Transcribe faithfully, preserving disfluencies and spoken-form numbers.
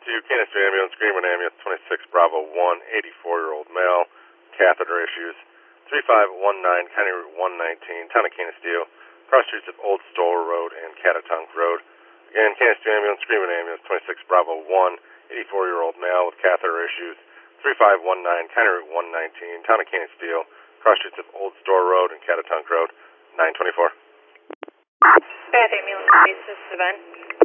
to Canistee Ambulance, Greenwood Ambulance, twenty-six Bravo one, eighty-four-year-old male, catheter issues, three five one nine, County Route one nineteen, Town of Canisteo, cross streets of Old Stoller Road and Catatunk Road. Again, Canistee Ambulance, Greenwood Ambulance, twenty-six Bravo one, eighty-four-year-old male with catheter issues, three five one nine, County Route one nineteen, Town of Canisteo, cross streets of Old Store Road and Catatunk Road, nine twenty-four. Bath Ambulance, this is Ben.